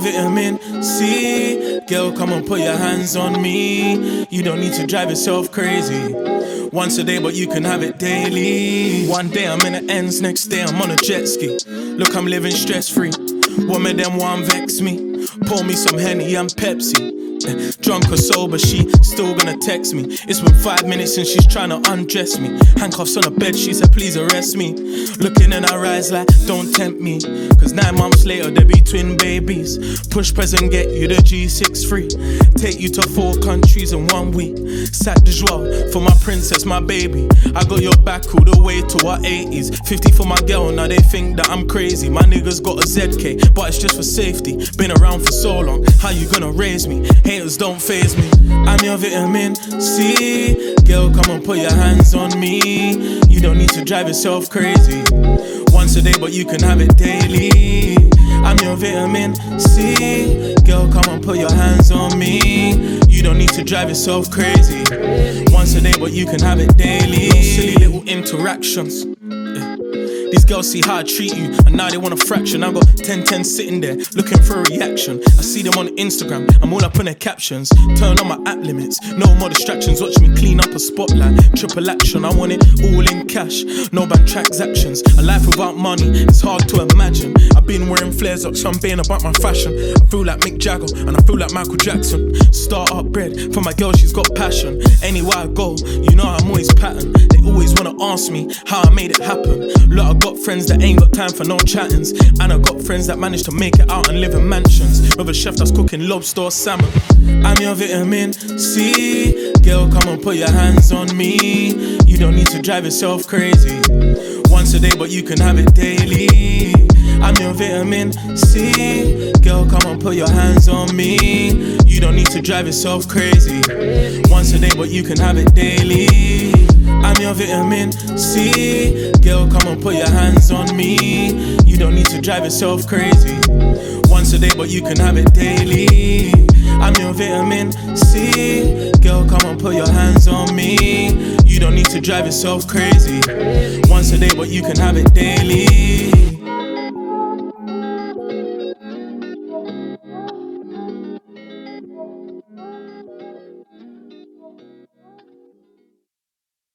vitamin C. Girl, come and put your hands on me. You don't need to drive yourself crazy. Once a day, but you can have it daily. One day I'm in the ends, next day I'm on a jet ski. Look, I'm living stress-free. One of them want vex me. Pour me some Henny and Pepsi. Drunk or sober, she still gonna text me. It's been 5 minutes and she's trying to undress me. Handcuffs on the bed, she said please arrest me. Looking in her eyes like don't tempt me. Cause 9 months later there be twin babies. Push present, get you the G6 free. Take you to 4 countries in 1 week. Sac de joie for my princess, my baby. I got your back all the way to our 80s. 50 for my girl, now they think that I'm crazy. My niggas got a ZK, but it's just for safety. Been around for so long, how you gonna raise me? Haters don't faze me. I'm your vitamin C. Girl, come and put your hands on me. You don't need to drive yourself crazy. Once a day, but you can have it daily. I'm your vitamin C. Girl, come and put your hands on me. You don't need to drive yourself crazy. Once a day, but you can have it daily. No silly little interactions. These girls see how I treat you, and now they want a fraction. I got 10 sitting there, looking for a reaction. I see them on Instagram, I'm all up on their captions. Turn on my app limits, no more distractions. Watch me clean up a spotlight, triple action. I want it all in cash, no bank transactions. A life without money, it's hard to imagine. I've been wearing flares up, so I'm being about my fashion. I feel like Mick Jagger, and I feel like Michael Jackson. Start up bread, for my girl, she's got passion. Anywhere I go, you know I'm always patterned. They always wanna ask me how I made it happen. Look, I got friends that ain't got time for no chattings, and I got friends that manage to make it out and live in mansions with a chef that's cooking lobster or salmon. I'm your vitamin C. Girl, come and put your hands on me. You don't need to drive yourself crazy. Once a day, but you can have it daily. I'm your vitamin C. Girl, come and put your hands on me. You don't need to drive yourself crazy. Once a day, but you can have it daily. I'm your vitamin C. Girl, come and put your hands on me. You don't need to drive yourself crazy. Once a day, but you can have it daily. I'm your vitamin C. Girl, come and put your hands on me. You don't need to drive yourself crazy. Once a day, but you can have it daily.